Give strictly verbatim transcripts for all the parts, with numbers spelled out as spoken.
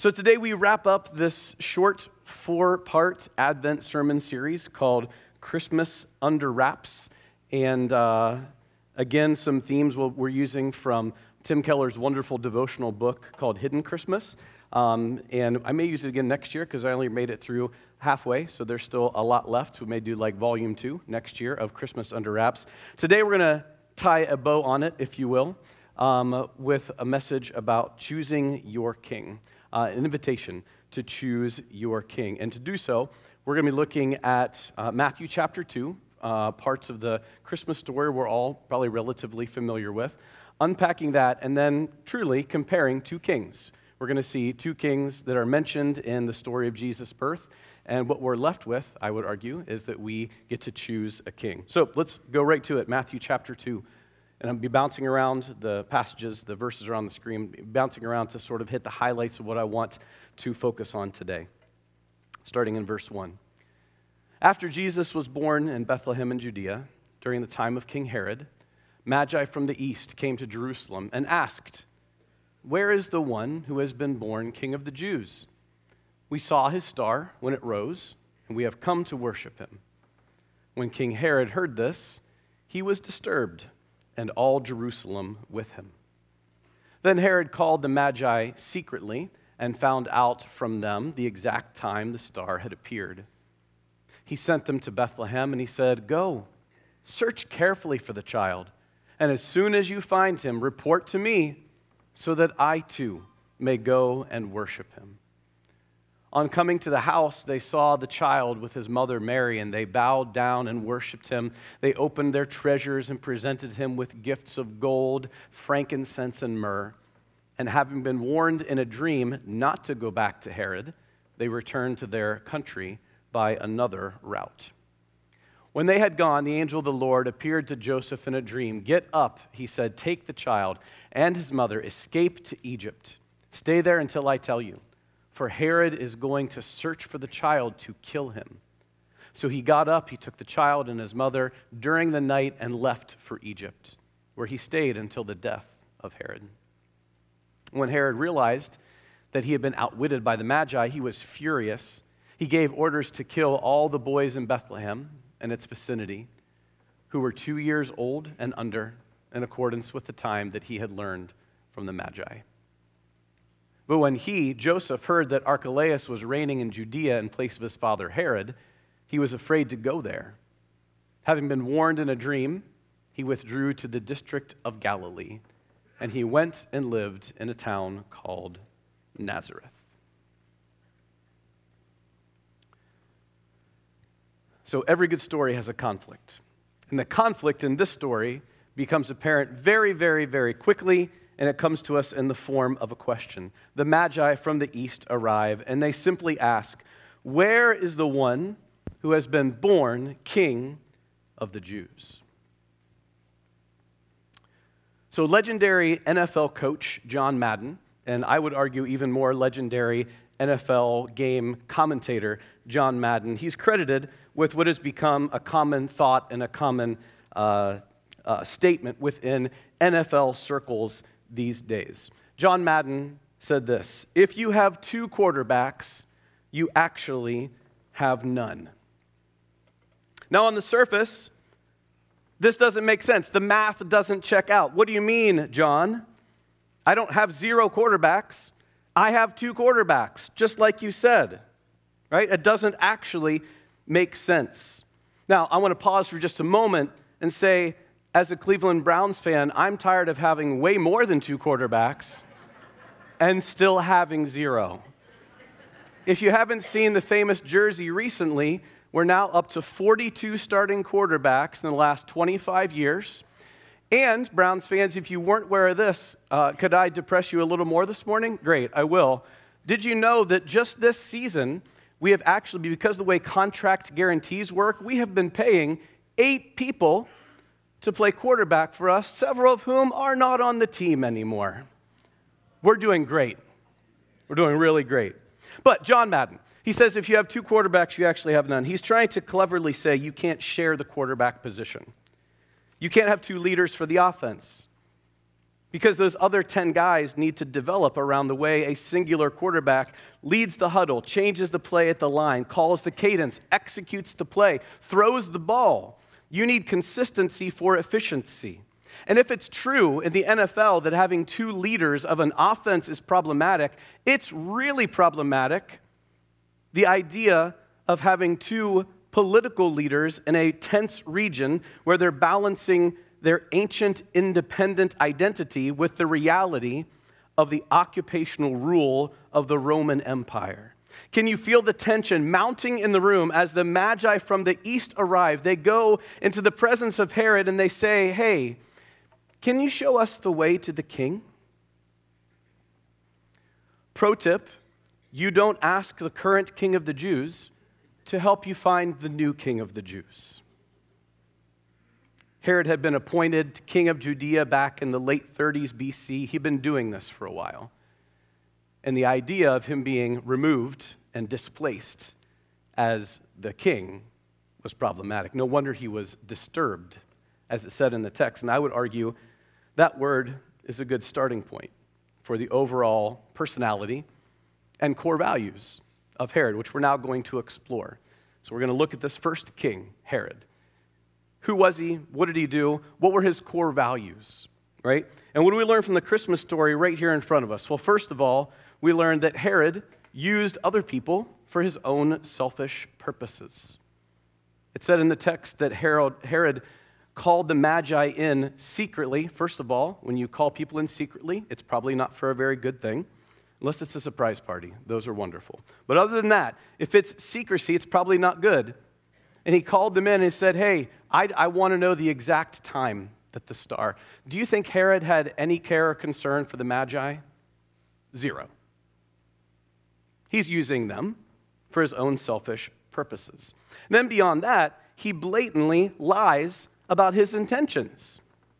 So today we wrap up this short four-part Advent sermon series called Christmas Under Wraps. And uh, again, some themes we're using from Tim Keller's wonderful devotional book called Hidden Christmas. Um, and I may use it again next year because I only made it through halfway, so there's still a lot left. We may do like volume two next year of Christmas Under Wraps. Today we're going to tie a bow on it, if you will, um, with a message about choosing your king. Uh, an invitation to choose your king. And to do so, we're going to be looking at uh, Matthew chapter two, uh, parts of the Christmas story we're all probably relatively familiar with, unpacking that, and then truly comparing two kings. We're going to see two kings that are mentioned in the story of Jesus' birth, and what we're left with, I would argue, is that we get to choose a king. So let's go right to it, Matthew chapter two. And I'll be bouncing around the passages, the verses are on the screen, bouncing around to sort of hit the highlights of what I want to focus on today. Starting in verse one. After Jesus was born in Bethlehem in Judea, during the time of King Herod, Magi from the east came to Jerusalem and asked, "Where is the one who has been born King of the Jews? We saw his star when it rose, and we have come to worship him." When King Herod heard this, he was disturbed, and all Jerusalem with him. Then Herod called the Magi secretly and found out from them the exact time the star had appeared. He sent them to Bethlehem, and he said, "Go, search carefully for the child, and as soon as you find him, report to me, so that I too may go and worship him." On coming to the house, they saw the child with his mother Mary, and they bowed down and worshiped him. They opened their treasures and presented him with gifts of gold, frankincense, and myrrh. And having been warned in a dream not to go back to Herod, they returned to their country by another route. When they had gone, the angel of the Lord appeared to Joseph in a dream. "Get up," he said, "take the child and his mother, escape to Egypt. Stay there until I tell you. For Herod is going to search for the child to kill him." So he got up, he took the child and his mother during the night and left for Egypt, where he stayed until the death of Herod. When Herod realized that he had been outwitted by the Magi, he was furious. He gave orders to kill all the boys in Bethlehem and its vicinity who were two years old and under, in accordance with the time that he had learned from the Magi. But when he, Joseph, heard that Archelaus was reigning in Judea in place of his father Herod, he was afraid to go there. Having been warned in a dream, he withdrew to the district of Galilee, and he went and lived in a town called Nazareth. So every good story has a conflict. And the conflict in this story becomes apparent very, very, very quickly, and it comes to us in the form of a question. The Magi from the east arrive, and they simply ask, "Where is the one who has been born King of the Jews?" So legendary N F L coach John Madden, and I would argue even more legendary N F L game commentator John Madden, he's credited with what has become a common thought and a common uh, uh, statement within N F L circles these days. John Madden said this: "If you have two quarterbacks, you actually have none." Now, on the surface, this doesn't make sense. The math doesn't check out. What do you mean, John? I don't have zero quarterbacks. I have two quarterbacks, just like you said, right? It doesn't actually make sense. Now, I want to pause for just a moment and say, as a Cleveland Browns fan, I'm tired of having way more than two quarterbacks and still having zero. If you haven't seen the famous jersey recently, we're now up to forty-two starting quarterbacks in the last twenty-five years. And, Browns fans, if you weren't aware of this, uh, could I depress you a little more this morning? Great, I will. Did you know that just this season, we have actually, because of the way contract guarantees work, we have been paying eight people to play quarterback for us, several of whom are not on the team anymore. We're doing great. We're doing really great. But John Madden, he says if you have two quarterbacks, you actually have none. He's trying to cleverly say you can't share the quarterback position. You can't have two leaders for the offense. because those other ten guys need to develop around the way a singular quarterback leads the huddle, changes the play at the line, calls the cadence, executes the play, throws the ball. You need consistency for efficiency. And if it's true in the N F L that having two leaders of an offense is problematic, it's really problematic, the idea of having two political leaders in a tense region where they're balancing their ancient independent identity with the reality of the occupational rule of the Roman Empire. Can you feel the tension mounting in the room as the Magi from the east arrive? They go into the presence of Herod and they say, "Hey, can you show us the way to the king?" Pro tip, you don't ask the current king of the Jews to help you find the new king of the Jews. Herod had been appointed king of Judea back in the late thirties B C. He'd been doing this for a while. And the idea of him being removed and displaced as the king was problematic. No wonder he was disturbed, as it said in the text. And I would argue that word is a good starting point for the overall personality and core values of Herod, which we're now going to explore. So we're going to look at this first king, Herod. Who was he? What did he do? What were his core values, right? And what do we learn from the Christmas story right here in front of us? Well, first of all, we learned that Herod used other people for his own selfish purposes. It said in the text that Herod, Herod called the Magi in secretly. First of all, when you call people in secretly, it's probably not for a very good thing, unless it's a surprise party. Those are wonderful. But other than that, if it's secrecy, it's probably not good. And he called them in and said, "Hey, I, I want to know the exact time that the star." Do you think Herod had any care or concern for the Magi? Zero. He's using them for his own selfish purposes. And then beyond that, he blatantly lies about his intentions.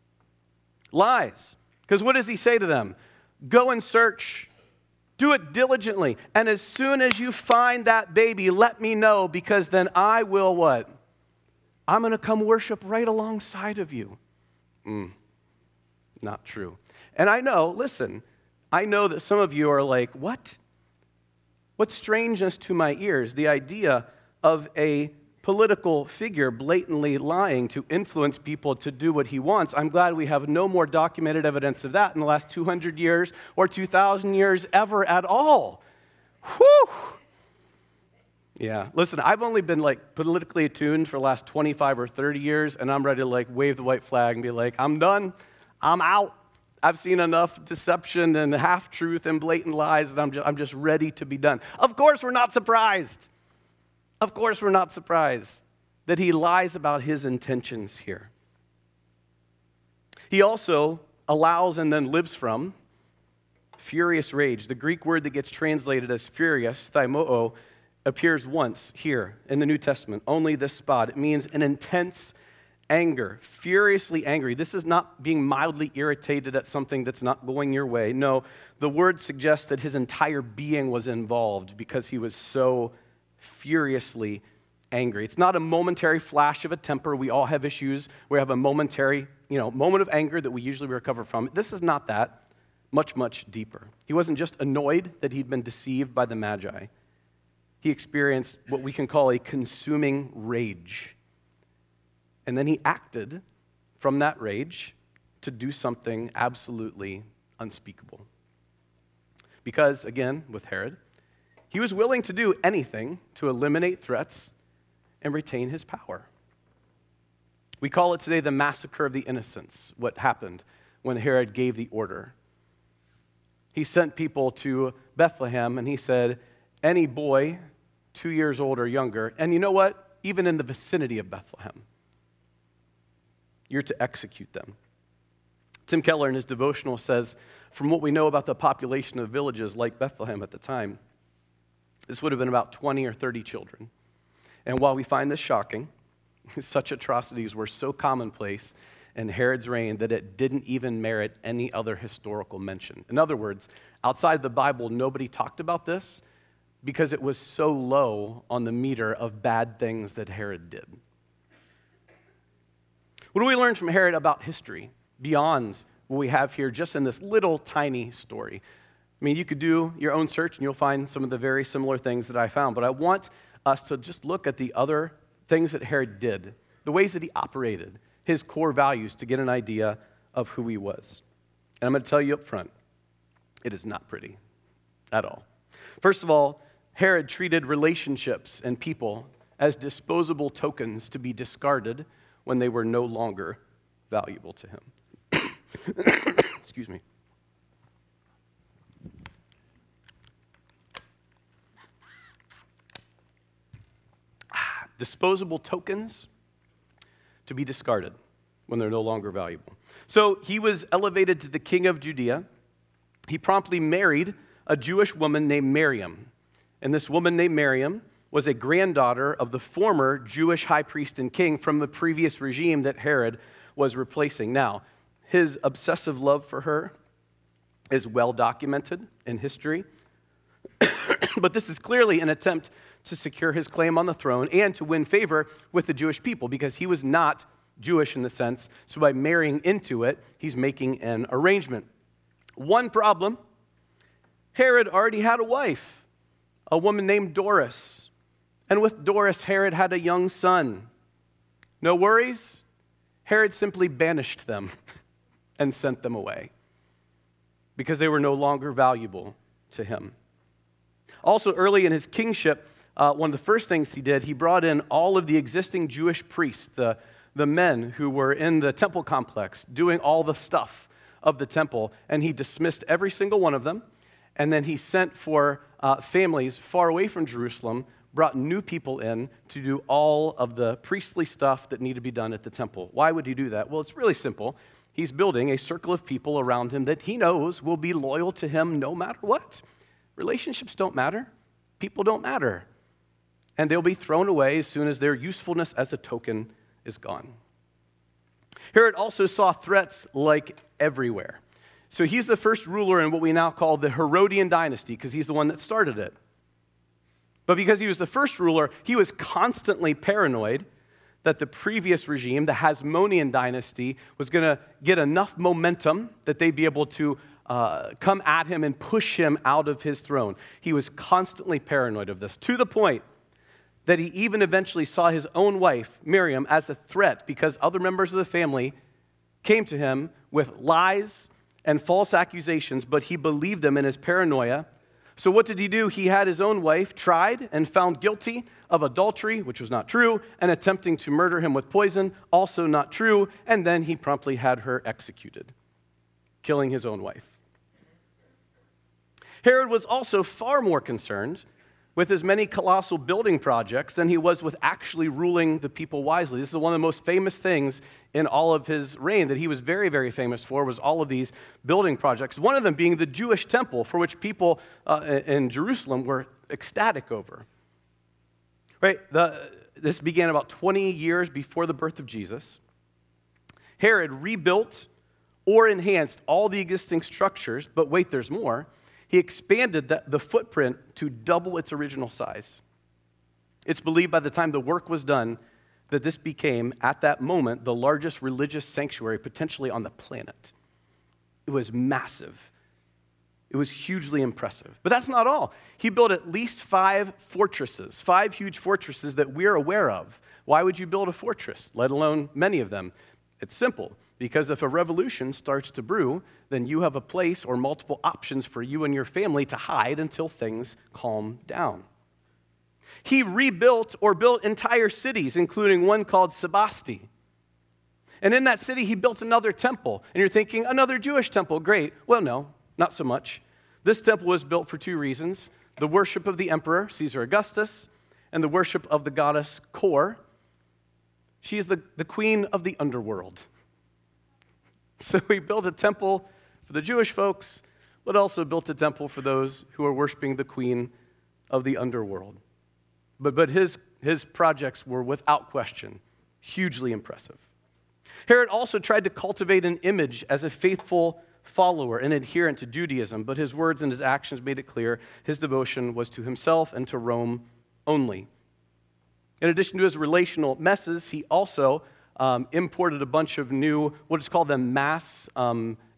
Lies. Because what does he say to them? Go and search. Do it diligently. And as soon as you find that baby, let me know, because then I will what? I'm going to come worship right alongside of you. Mm, not true. And I know, listen, I know that some of you are like, what? What strangeness to my ears, the idea of a political figure blatantly lying to influence people to do what he wants. I'm glad we have no more documented evidence of that in the last two hundred years or two thousand years ever at all. Whew! Yeah, listen, I've only been like politically attuned for the last twenty-five or thirty years, and I'm ready to like wave the white flag and be like, I'm done, I'm out. I've seen enough deception and half-truth and blatant lies that I'm just, I'm just ready to be done. Of course we're not surprised. Of course we're not surprised that he lies about his intentions here. He also allows and then lives from furious rage. The Greek word that gets translated as furious, thymoo, appears once here in the New Testament, only this spot. It means an intense anger, furiously angry. This is not being mildly irritated at something that's not going your way. No, the word suggests that his entire being was involved because he was so furiously angry. It's not a momentary flash of a temper. We all have issues. We have a momentary, you know, moment of anger that we usually recover from. This is not that. Much, much deeper. He wasn't just annoyed that he'd been deceived by the Magi. He experienced what we can call a consuming rage. And then he acted from that rage to do something absolutely unspeakable. Because, again, with Herod, he was willing to do anything to eliminate threats and retain his power. We call it today the massacre of the innocents, what happened when Herod gave the order. He sent people to Bethlehem and he said, any boy two years old or younger, and you know what? Even in the vicinity of Bethlehem, you're to execute them. Tim Keller in his devotional says, from what we know about the population of villages like Bethlehem at the time, this would have been about twenty or thirty children. And while we find this shocking, such atrocities were so commonplace in Herod's reign that it didn't even merit any other historical mention. In other words, outside the Bible, nobody talked about this because it was so low on the meter of bad things that Herod did. What do we learn from Herod about history beyond what we have here just in this little tiny story. I mean, you could do your own search and you'll find some of the very similar things that I found, but I want us to just look at the other things that Herod did, the ways that he operated, his core values to get an idea of who he was. And I'm going to tell you up front, it is not pretty at all. First of all, Herod treated relationships and people as disposable tokens to be discarded when they were no longer valuable to him. Excuse me. Disposable tokens to be discarded when they're no longer valuable. So he was elevated to the king of Judea. He promptly married a Jewish woman named Miriam. And this woman named Miriam was a granddaughter of the former Jewish high priest and king from the previous regime that Herod was replacing. Now, his obsessive love for her is well documented in history. But this is clearly an attempt to secure his claim on the throne and to win favor with the Jewish people because he was not Jewish in the sense. So by marrying into it, he's making an arrangement. One problem, Herod already had a wife, a woman named Doris. And with Doris, Herod had a young son. No worries, Herod simply banished them and sent them away because they were no longer valuable to him. Also, early in his kingship, uh, one of the first things he did, he brought in all of the existing Jewish priests, the, the men who were in the temple complex, doing all the stuff of the temple, and he dismissed every single one of them, and then he sent for uh, families far away from Jerusalem, brought new people in to do all of the priestly stuff that needed to be done at the temple. Why would he do that? Well, it's really simple. He's building a circle of people around him that he knows will be loyal to him no matter what. Relationships don't matter. People don't matter. And they'll be thrown away as soon as their usefulness as a token is gone. Herod also saw threats like everywhere. So he's the first ruler in what we now call the Herodian dynasty because he's the one that started it. But because he was the first ruler, he was constantly paranoid that the previous regime, the Hasmonean dynasty, was going to get enough momentum that they'd be able to uh, come at him and push him out of his throne. He was constantly paranoid of this, to the point that he even eventually saw his own wife, Miriam, as a threat because other members of the family came to him with lies and false accusations, but he believed them in his paranoia. So what did he do? He had his own wife tried and found guilty of adultery, which was not true, and attempting to murder him with poison, also not true, and then he promptly had her executed, killing his own wife. Herod was also far more concerned with as many colossal building projects than he was with actually ruling the people wisely. This is one of the most famous things in all of his reign that he was very, very famous for, was all of these building projects, one of them being the Jewish temple, for which people uh, in Jerusalem were ecstatic over. Right? The, this began about twenty years before the birth of Jesus. Herod rebuilt or enhanced all the existing structures, but wait, there's more. He expanded the, the footprint to double its original size. It's believed by the time the work was done that this became, at that moment, the largest religious sanctuary potentially on the planet. It was massive. It was hugely impressive. But that's not all. He built at least five fortresses, five huge fortresses that we're aware of. Why would you build a fortress, let alone many of them? It's simple. Because if a revolution starts to brew, then you have a place or multiple options for you and your family to hide until things calm down. He rebuilt or built entire cities, including one called Sebasti. And in that city, he built another temple. And you're thinking, another Jewish temple, great. Well, no, not so much. This temple was built for two reasons: the worship of the emperor, Caesar Augustus, and the worship of the goddess Kor. She is the, the queen of the underworld. So he built a temple for the Jewish folks, but also built a temple for those who are worshiping the queen of the underworld. But, but his, his projects were, without question, hugely impressive. Herod also tried to cultivate an image as a faithful follower and adherent to Judaism, but his words and his actions made it clear his devotion was to himself and to Rome only. In addition to his relational messes, he also Um, imported a bunch of new, what is called the mass um,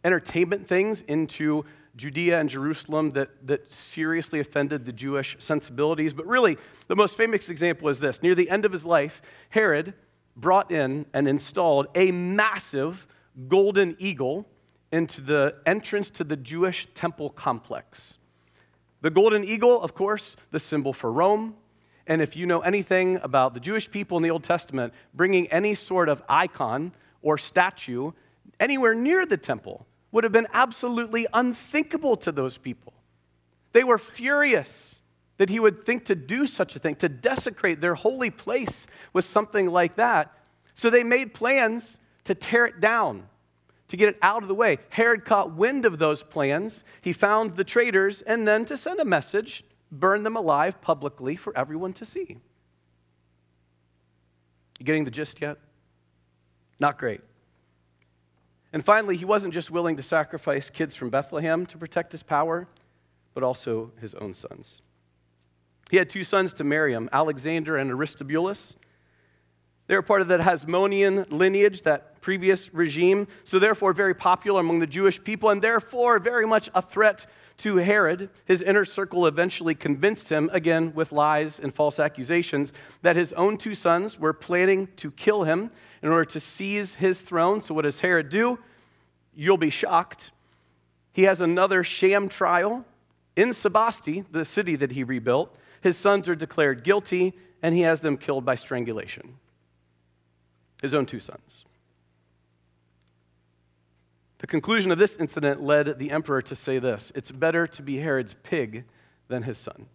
entertainment things into Judea and Jerusalem that, that seriously offended the Jewish sensibilities. But really, the most famous example is this. Near the end of his life, Herod brought in and installed a massive golden eagle into the entrance to the Jewish temple complex. The golden eagle, of course, the symbol for Rome. And if you know anything about the Jewish people in the Old Testament, bringing any sort of icon or statue anywhere near the temple would have been absolutely unthinkable to those people. They were furious that he would think to do such a thing, to desecrate their holy place with something like that. So they made plans to tear it down, to get it out of the way. Herod caught wind of those plans. He found the traitors, and then to send a message, burn them alive publicly for everyone to see. You getting the gist yet? Not great. And finally, he wasn't just willing to sacrifice kids from Bethlehem to protect his power, but also his own sons. He had two sons to Miriam, Alexander and Aristobulus. They were part of that Hasmonean lineage, that previous regime, so therefore very popular among the Jewish people, and therefore very much a threat to Herod. His inner circle eventually convinced him, again with lies and false accusations, that his own two sons were planning to kill him in order to seize his throne. So what does Herod do? You'll be shocked. He has another sham trial in Sebasti, the city that he rebuilt. His sons are declared guilty, and he has them killed by strangulation. His own two sons. The conclusion of this incident led the emperor to say this: it's better to be Herod's pig than his son.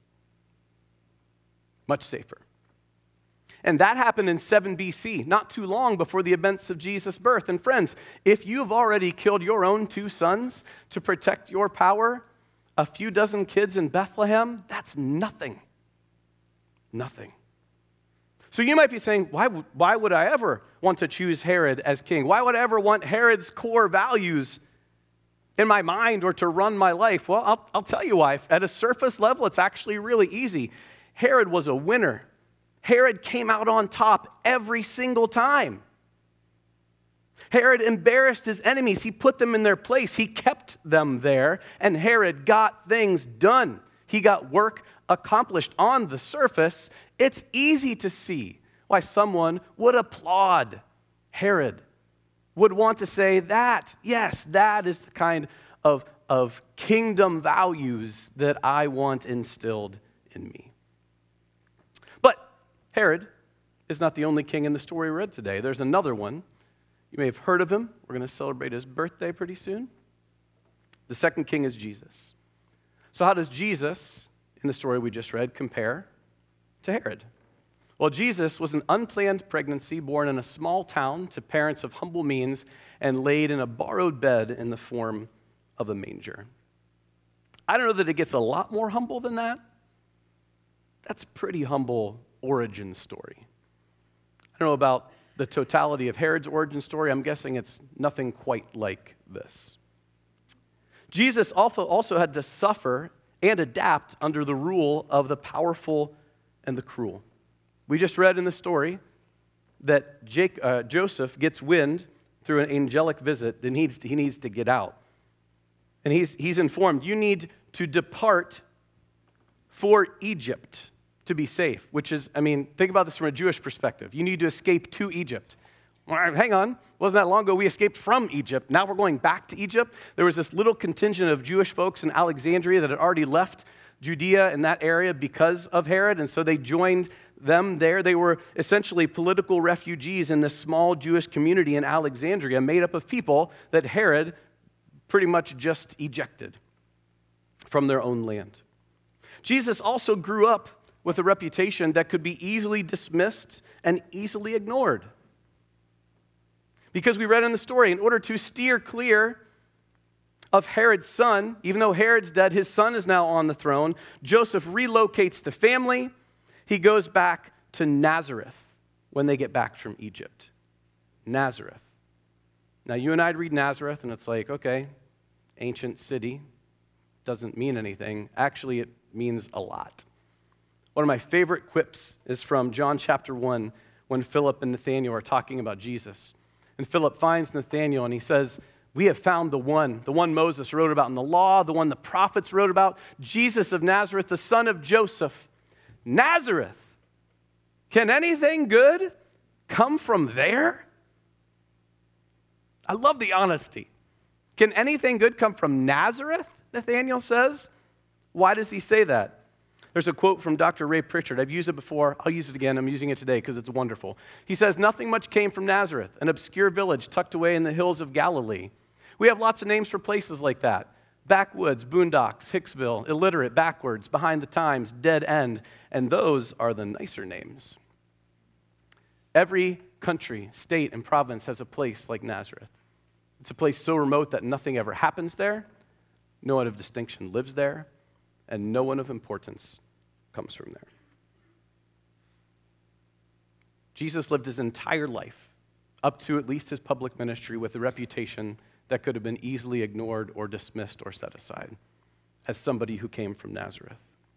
Much safer. And that happened in seven B C, not too long before the events of Jesus' birth. And friends, if you've already killed your own two sons to protect your power, a few dozen kids in Bethlehem, that's nothing. Nothing. So you might be saying, why, why would I ever want to choose Herod as king? Why would I ever want Herod's core values in my mind or to run my life? Well, I'll, I'll tell you why. At a surface level, it's actually really easy. Herod was a winner. Herod came out on top every single time. Herod embarrassed his enemies. He put them in their place. He kept them there, and Herod got things done. He got work accomplished. On the surface, it's easy to see why someone would applaud Herod, would want to say that, yes, that is the kind of, of kingdom values that I want instilled in me. But Herod is not the only king in the story we read today. There's another one. You may have heard of him. We're going to celebrate his birthday pretty soon. The second king is Jesus. So how does Jesus, in the story we just read, compare to Herod? Well, Jesus was an unplanned pregnancy born in a small town to parents of humble means and laid in a borrowed bed in the form of a manger. I don't know that it gets a lot more humble than that. That's a pretty humble origin story. I don't know about the totality of Herod's origin story. I'm guessing it's nothing quite like this. Jesus also, also had to suffer and adapt under the rule of the powerful and the cruel. We just read in the story that Jake, uh, Joseph gets wind through an angelic visit that he needs to, he needs to get out. And he's, he's informed, you need to depart for Egypt to be safe, which is, I mean, think about this from a Jewish perspective. You need to escape to Egypt. Well, hang on, wasn't that long ago we escaped from Egypt? Now we're going back to Egypt. There was this little contingent of Jewish folks in Alexandria that had already left Judea in that area because of Herod, and so they joined them there. They were essentially political refugees in this small Jewish community in Alexandria made up of people that Herod pretty much just ejected from their own land. Jesus also grew up with a reputation that could be easily dismissed and easily ignored. Because we read in the story, in order to steer clear of Herod's son, even though Herod's dead, his son is now on the throne, Joseph relocates the family. He goes back to Nazareth when they get back from Egypt. Nazareth. Now, you and I read Nazareth, and it's like, okay, ancient city, doesn't mean anything. Actually, it means a lot. One of my favorite quips is from John chapter one, when Philip and Nathanael are talking about Jesus. And Philip finds Nathanael, and he says, We have found the one, the one Moses wrote about in the law, the one the prophets wrote about, Jesus of Nazareth, the son of Joseph. Nazareth. Can anything good come from there? I love the honesty. Can anything good come from Nazareth? Nathanael says. Why does he say that? There's a quote from Doctor Ray Pritchard. I've used it before. I'll use it again. I'm using it today because it's wonderful. He says, nothing much came from Nazareth, an obscure village tucked away in the hills of Galilee. We have lots of names for places like that. Backwoods, boondocks, Hicksville, illiterate, backwards, behind the times, dead end. And those are the nicer names. Every country, state, and province has a place like Nazareth. It's a place so remote that nothing ever happens there, no one of distinction lives there, and no one of importance comes from there. Jesus lived his entire life, up to at least his public ministry, with a reputation that could have been easily ignored or dismissed or set aside as somebody who came from Nazareth.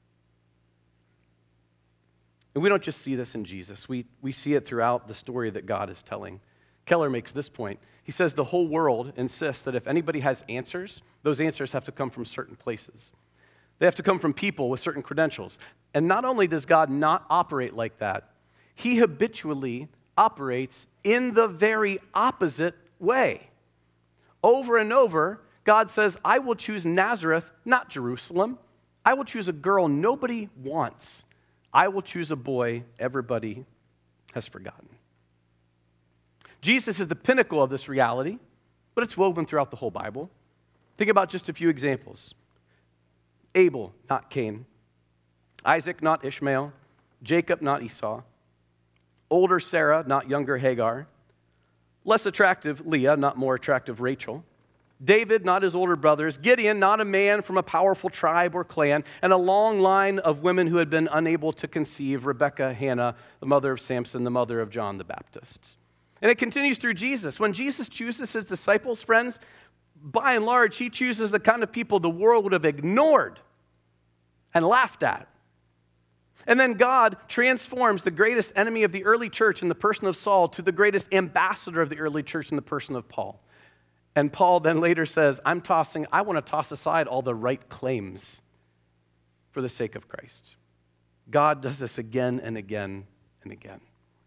And we don't just see this in Jesus. We, we see it throughout the story that God is telling. Keller makes this point. He says the whole world insists that if anybody has answers, those answers have to come from certain places. They have to come from people with certain credentials. And not only does God not operate like that, he habitually operates in the very opposite way. Over and over, God says, I will choose Nazareth, not Jerusalem. I will choose a girl nobody wants. I will choose a boy everybody has forgotten. Jesus is the pinnacle of this reality, but it's woven throughout the whole Bible. Think about just a few examples. Abel, not Cain. Isaac, not Ishmael. Jacob, not Esau. Older Sarah, not younger Hagar. Less attractive Leah, not more attractive Rachel. David, not his older brothers. Gideon, not a man from a powerful tribe or clan. And a long line of women who had been unable to conceive. Rebekah, Hannah, the mother of Samson, the mother of John the Baptist. And it continues through Jesus. When Jesus chooses his disciples, friends, by and large, he chooses the kind of people the world would have ignored and laughed at. And then God transforms the greatest enemy of the early church in the person of Saul to the greatest ambassador of the early church in the person of Paul. And Paul then later says, I'm tossing, I want to toss aside all the right claims for the sake of Christ. God does this again and again and again.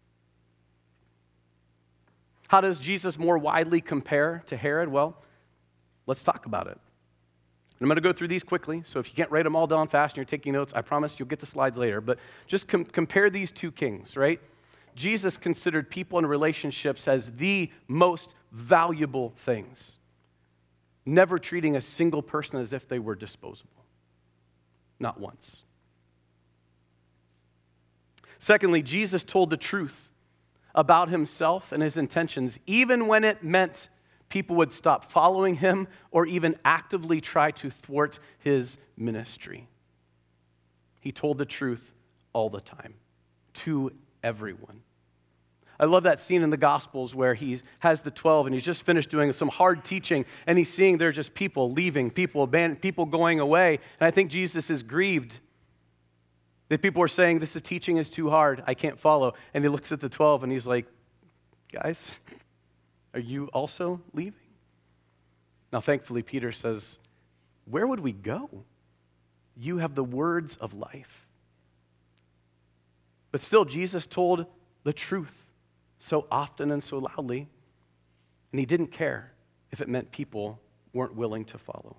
How does Jesus more widely compare to Herod? Well, let's talk about it. I'm going to go through these quickly, so if you can't write them all down fast and you're taking notes, I promise you'll get the slides later. But just com- compare these two kings, right? Jesus considered people and relationships as the most valuable things, never treating a single person as if they were disposable. Not once. Secondly, Jesus told the truth about himself and his intentions, even when it meant people would stop following him or even actively try to thwart his ministry. He told the truth all the time to everyone. I love that scene in the Gospels where he has the twelve and he's just finished doing some hard teaching and he's seeing there's just people leaving, people abandoned, people going away. And I think Jesus is grieved that people are saying, this is teaching is too hard, I can't follow. And he looks at the twelve and he's like, guys, are you also leaving? Now, thankfully, Peter says, where would we go? You have the words of life. But still, Jesus told the truth so often and so loudly, and he didn't care if it meant people weren't willing to follow.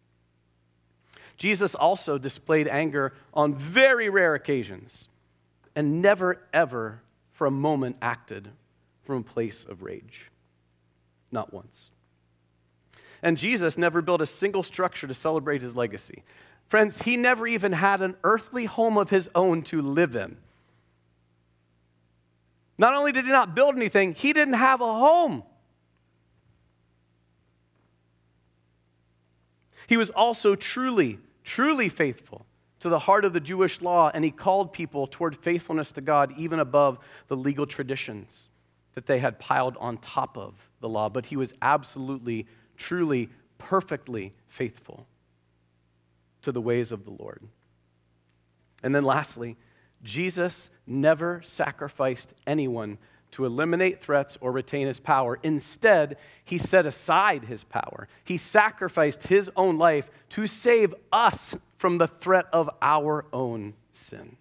Jesus also displayed anger on very rare occasions and never, ever for a moment acted from a place of rage. Not once. And Jesus never built a single structure to celebrate his legacy. Friends, he never even had an earthly home of his own to live in. Not only did he not build anything, he didn't have a home. He was also truly, truly faithful to the heart of the Jewish law, and he called people toward faithfulness to God even above the legal traditions that they had piled on top of the law. But he was absolutely, truly, perfectly faithful to the ways of the Lord. And then lastly, Jesus never sacrificed anyone to eliminate threats or retain his power. Instead, he set aside his power. He sacrificed his own life to save us from the threat of our own sin.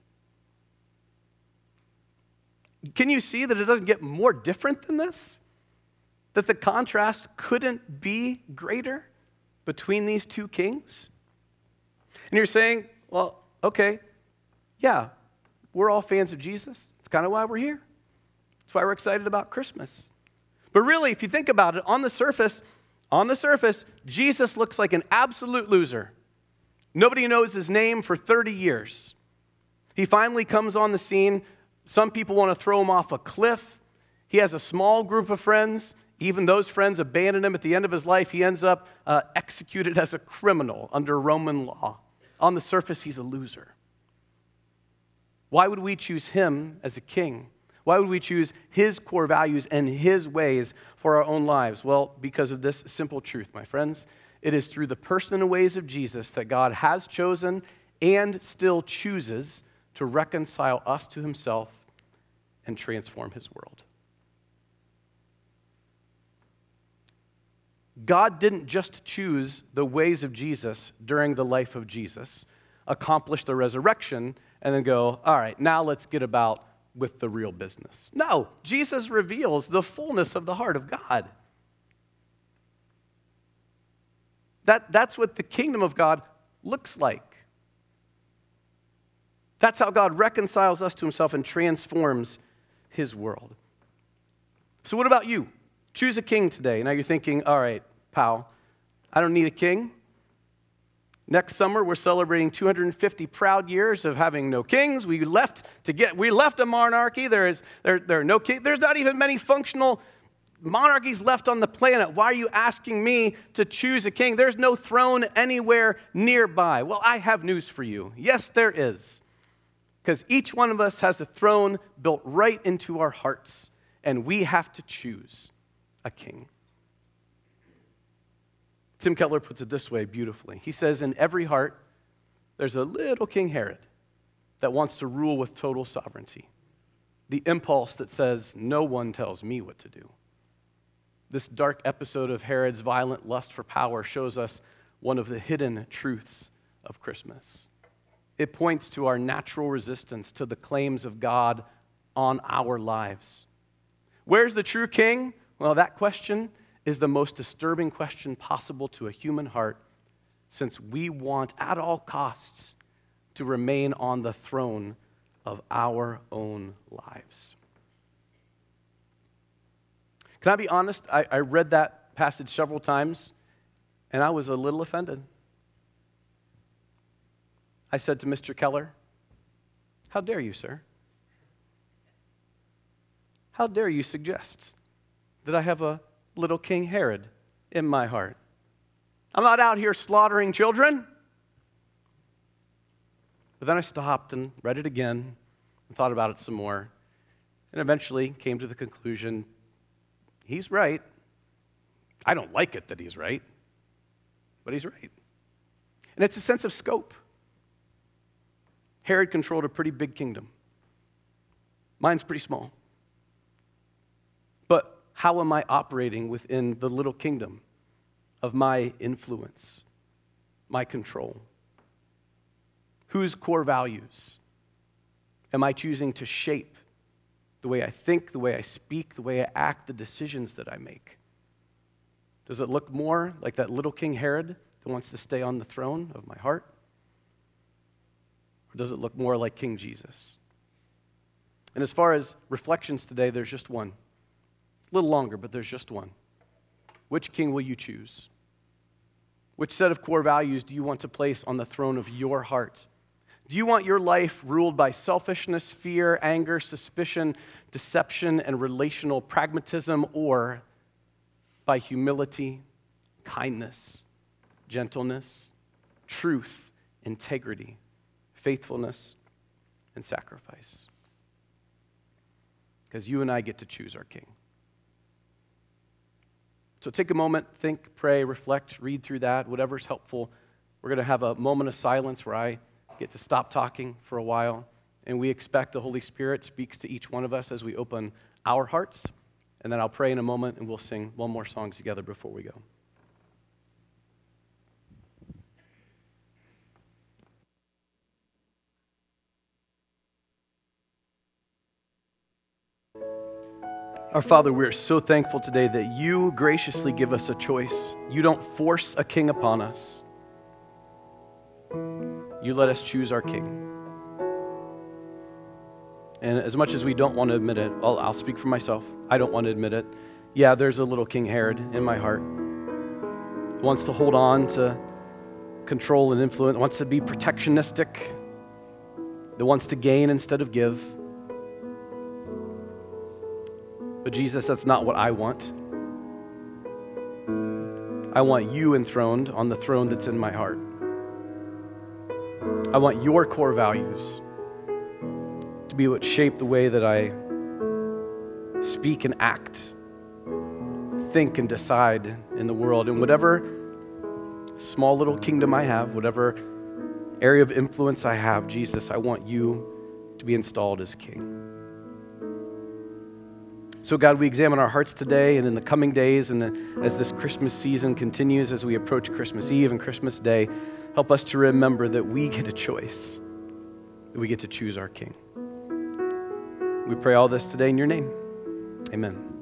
Can you see that it doesn't get more different than this? That the contrast couldn't be greater between these two kings? And you're saying, well, okay, yeah, we're all fans of Jesus. It's kind of why we're here. That's why we're excited about Christmas. But really, if you think about it, on the surface, on the surface, Jesus looks like an absolute loser. Nobody knows his name for thirty years. He finally comes on the scene. Some people want to throw him off a cliff. He has a small group of friends. Even those friends abandon him at the end of his life. He ends up uh, executed as a criminal under Roman law. On the surface, he's a loser. Why would we choose him as a king? Why would we choose his core values and his ways for our own lives? Well, because of this simple truth, my friends. It is through the person and ways of Jesus that God has chosen and still chooses to reconcile us to himself and transform his world. God didn't just choose the ways of Jesus during the life of Jesus, accomplish the resurrection, and then go, all right, now let's get about with the real business. No, Jesus reveals the fullness of the heart of God. That, that's what the kingdom of God looks like. That's how God reconciles us to himself and transforms his world. So what about you? Choose a king today. Now you're thinking, all right, pal, I don't need a king. Next summer, we're celebrating two hundred fifty proud years of having no kings. We left to get, we left a monarchy. There is, there, there are no king. There's not even many functional monarchies left on the planet. Why are you asking me to choose a king? There's no throne anywhere nearby. Well, I have news for you. Yes, there is. Because each one of us has a throne built right into our hearts, and we have to choose a king. Tim Keller puts it this way beautifully. He says, in every heart, there's a little King Herod that wants to rule with total sovereignty. The impulse that says, no one tells me what to do. This dark episode of Herod's violent lust for power shows us one of the hidden truths of Christmas. It points to our natural resistance to the claims of God on our lives. Where's the true king? Well, that question is the most disturbing question possible to a human heart, since we want at all costs to remain on the throne of our own lives. Can I be honest? I, I read that passage several times, and I was a little offended. I said to Mister Keller, how dare you, sir? How dare you suggest that I have a little King Herod in my heart? I'm not out here slaughtering children. But then I stopped and read it again and thought about it some more, and eventually came to the conclusion, he's right. I don't like it that he's right, but he's right. And it's a sense of scope. Herod controlled a pretty big kingdom. Mine's pretty small. But how am I operating within the little kingdom of my influence, my control? Whose core values am I choosing to shape the way I think, the way I speak, the way I act, the decisions that I make? Does it look more like that little King Herod that wants to stay on the throne of my heart? Or does it look more like King Jesus? And as far as reflections today, there's just one. A little longer, but there's just one. Which king will you choose? Which set of core values do you want to place on the throne of your heart? Do you want your life ruled by selfishness, fear, anger, suspicion, deception, and relational pragmatism, or by humility, kindness, gentleness, truth, integrity, faithfulness, and sacrifice? Because you and I get to choose our king. So take a moment, think, pray, reflect, read through that, whatever's helpful. We're going to have a moment of silence where I get to stop talking for a while, and we expect the Holy Spirit speaks to each one of us as we open our hearts, and then I'll pray in a moment, and we'll sing one more song together before we go. Our Father, we are so thankful today that you graciously give us a choice. You don't force a king upon us. You let us choose our king. And as much as we don't want to admit it, I'll, I'll speak for myself. I don't want to admit it. Yeah, there's a little King Herod in my heart. He wants to hold on to control and influence, wants to be protectionistic, that wants to gain instead of give. But Jesus, that's not what I want. I want you enthroned on the throne that's in my heart. I want your core values to be what shape the way that I speak and act, think and decide in the world. And whatever small little kingdom I have, whatever area of influence I have, Jesus, I want you to be installed as king. So God, we examine our hearts today and in the coming days, and as this Christmas season continues, as we approach Christmas Eve and Christmas Day, help us to remember that we get a choice, that we get to choose our king. We pray all this today in your name. Amen.